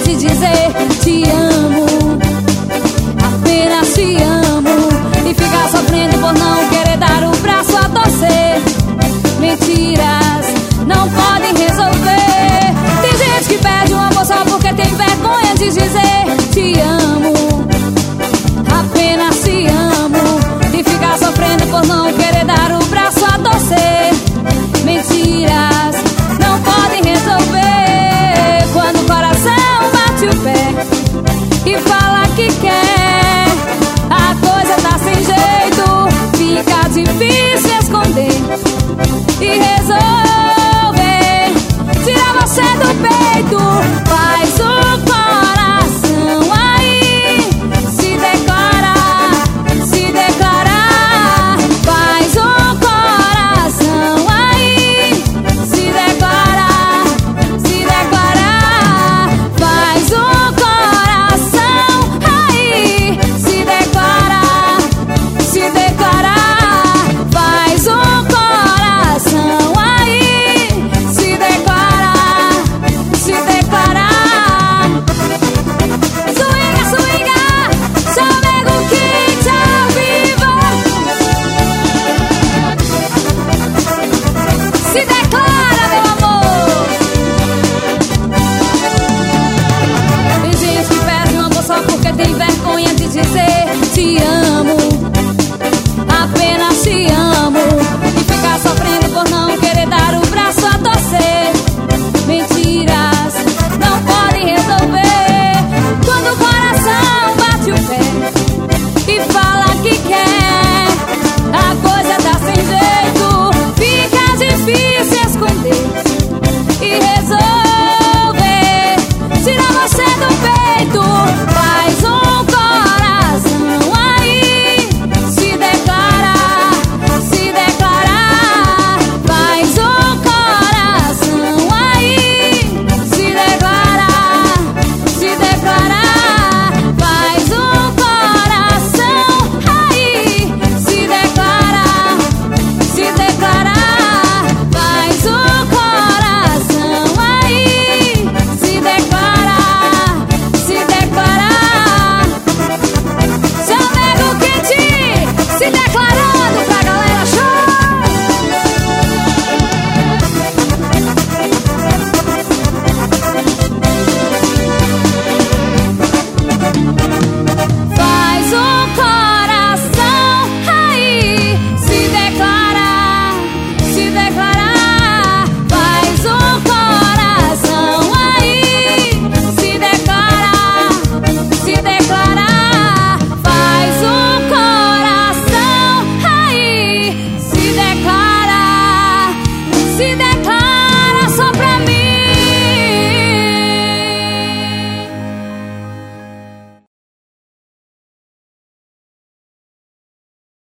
de dizer te amo, apenas te amo, e ficar sofrendo por não querer dar o braço a torcer. Mentiras não podem resolver. Tem gente que perde um amor só porque tem vergonha de dizer te amo, apenas te amo, e ficar sofrendo por não querer dar o braço a torcer. Mentiras não podem resolver. Quando o coração bate o pé e fala que quer, a coisa tá sem jeito, fica difícil esconder e resolver tirar você do peito.